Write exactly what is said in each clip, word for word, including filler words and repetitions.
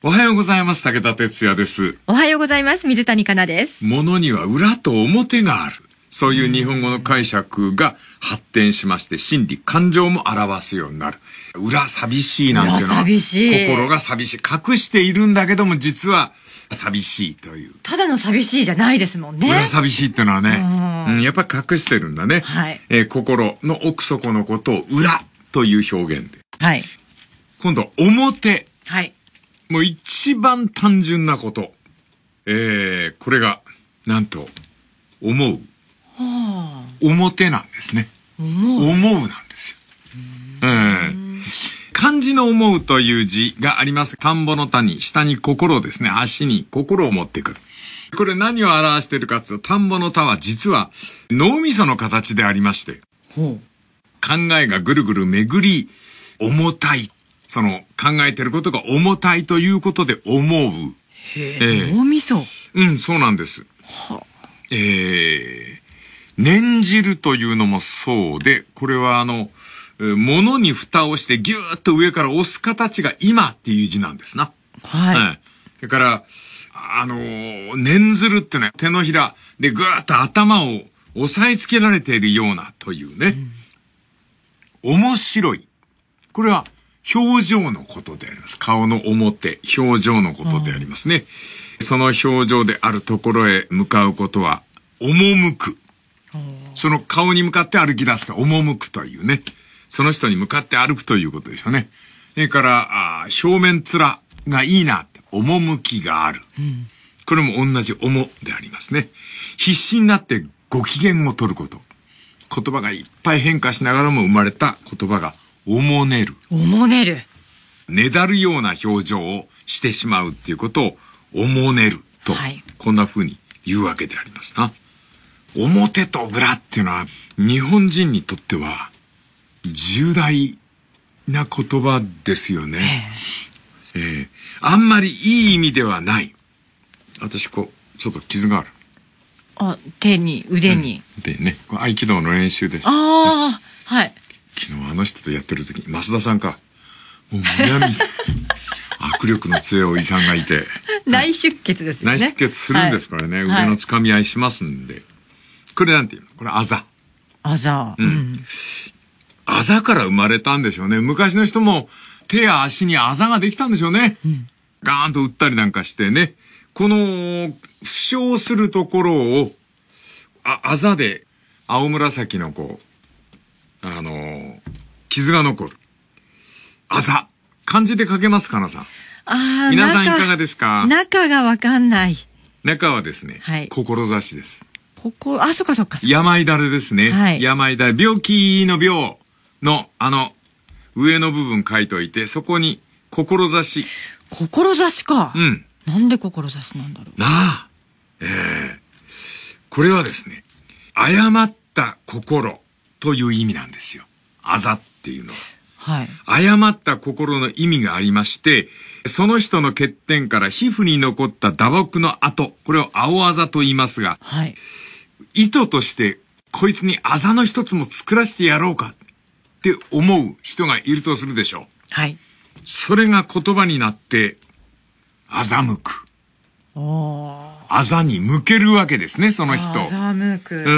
おはようございます。武田哲也です。 おはようございます。水谷香奈です。 物には裏と表がある。そういう日本語の解釈が発展しまして、心理、感情も表すようになる。裏寂しいなんていうのは、 寂しい心が寂しい。隠しているんだけども、実は寂しいという。 ただの寂しいじゃないですもんね。 裏寂しいってのはね、うん、やっぱり隠してるんだね。 はい。 えー、心の奥底のことを裏という表現で。 はい。 今度、表。 はい。 もう一番単純なこと。えー、これが、なんと、思う。 はあ、 表なんですね。 思う。 思うなんですよ。えー、漢字の思うという字があります。田んぼの田に、下に心ですね。足に心を持ってくる。これ何を表しているかというと、田んぼの田は実は脳みその形でありまして、 ほう。 考えがぐるぐる巡り、重たい。その考えてることが重たいということで思う。 へえ、脳みそ。 うん、そうなんです。 はあ、 えー、念じるというのもそうで、これはあの、物に蓋をしてギューッと上から押す形が今っていう字なんですな。 はい。 はい。それから、あのー、念ずるってね、手のひらでぐーっと頭を押さえつけられているようなというね。うん、面白い。これは、表情のことであります。顔の表、表情のことでありますね。その表情であるところへ向かうことは、赴く。その顔に向かって歩き出すと、赴くというね。その人に向かって歩くということでしょうね。それから、あ表面面がいいなって、趣がある。うん、これも同じ思でありますね。必死になってご機嫌を取ること。言葉がいっぱい変化しながらも生まれた言葉が、おもねる。 おもねる。 ねだるような表情をしてしまうっていうことを、おもねると、はい、こんな風に言うわけでありますな。表と裏っていうのは、日本人にとっては、重大な言葉ですよね。えーえー、あんまりいい意味ではない。私、こう、ちょっと傷がある。 あ、手に、腕に。 うん、でね、これ合気道の練習です。 ああ、はい。 昨日あの人とやってる時に、増田さんか、もう南握力の強いおじさんがいて内出血ですね。 内出血するんですからね、はい、腕の掴み合いしますんで、これなんていうの、これあざあざ、 うん、あざから生まれたんでしょうね。昔の人も手や足にあざができたんでしょうね、うん、ガーンと打ったりなんかしてね、この負傷するところをああざで青紫のこうあのー、傷が残る。あざ。漢字で書けますかなさん。 ああ、 皆さんいかがですか？ 中がわかんない。 中はですね、 はい、 志です。 ここ、あ、そっかそっか。 病だれですね。 はい、 病だれ。病気の病の、あの、上の部分書いといて、そこに、志。 志か。 うん。 なんで志なんだろう。 なあ。ええー。これはですね、誤った心。という意味なんですよ。あざっていうのは。 はい。 誤った心の意味がありまして、その人の欠点から皮膚に残った打撲の跡、これを青あざと言いますが、 はい。 意図としてこいつにあざの一つも作らせてやろうかって思う人がいるとするでしょう。 はい。 それが言葉になって、欺く。 おー。 あざに向けるわけですね、その人。 欺く。 うん。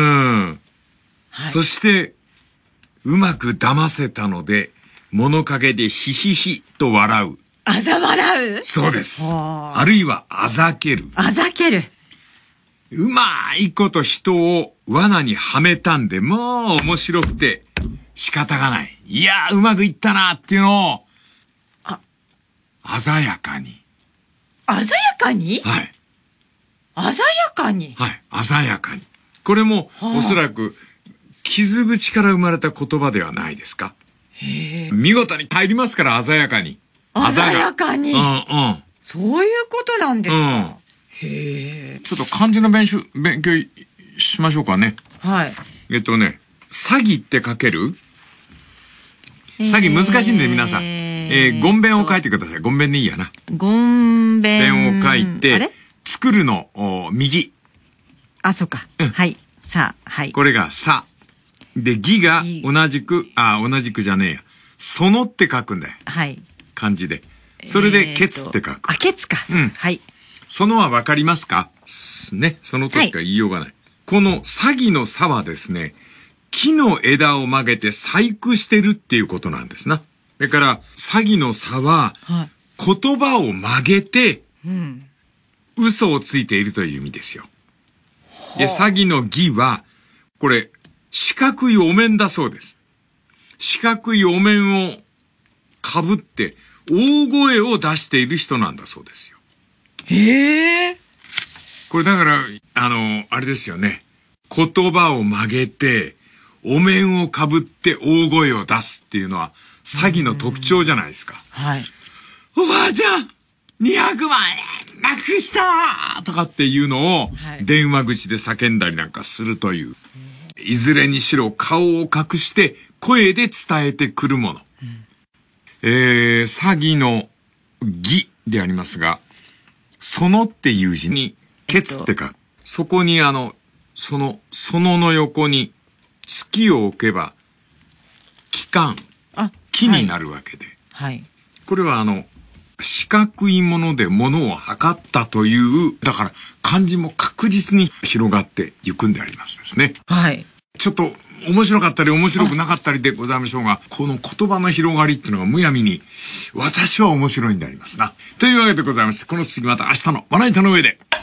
はい、 そして、うまく騙せたので、物陰でヒヒヒと笑う。 あざ笑う？ そうです。あるいはあざける。 あざける。 うまいこと人を罠にはめたんで、もう面白くて仕方がない。いやー、うまくいったなっていうのを、あ、鮮やかに。 鮮やかに？ はい。 鮮やかに。 はい。鮮やかに。これも、おそらく、傷口から生まれた言葉ではないですか。 へ見事に入りますから、鮮やかに。 鮮やかに。 うんうん。 そういうことなんですか。うん、へえ。ちょっと漢字の勉習、勉強しましょうかね。 はい。 えっとね、詐欺って書ける？詐欺難しいんで皆さん。えー、ごんべんを書いてください。ごんべんでいいやな。 ごんべん。 を書いて、 あれ？ 作るの、右。 あ、そうか。うん、はい。さあ、はい。 これがさ。で、義が同じく、あ、同じくじゃねえや。そのって書くんだよ。 はい。 漢字で。 それで、ケツって書く。 あ、ケツか。うん。はい。 そのはわかりますかね。そのとしか言いようがない。はい、この詐欺の詐はですね、木の枝を曲げて細工してるっていうことなんですな。だから、詐欺の詐は、言葉を曲げて、うん、嘘をついているという意味ですよ。で、詐欺の偽は、これ、四角いお面だそうです。四角いお面をかぶって、大声を出している人なんだそうですよ。 へえ。 これだから、あの、あれですよね。言葉を曲げて、お面をかぶって大声を出すっていうのは、詐欺の特徴じゃないですか。 はい。 おばあちゃんにひゃくまんえんなくしたとかっていうのを、電話口で叫んだりなんかするという。いずれにしろ顔を隠して声で伝えてくるもの。うん、えー、詐欺の偽でありますが、そのっていう字に、ケツってか、えっと、そこにあの、その、そのの横に月を置けば、期間、木になるわけで。 はい。 これはあの、四角いもので物を測ったという、だから漢字も確実に広がっていくんでありますですね。 はい。 ちょっと面白かったり面白くなかったりでございましょうが、この言葉の広がりっていうのがむやみに、私は面白いんでありますな。というわけでございまして、この次また明日のまな板の上で。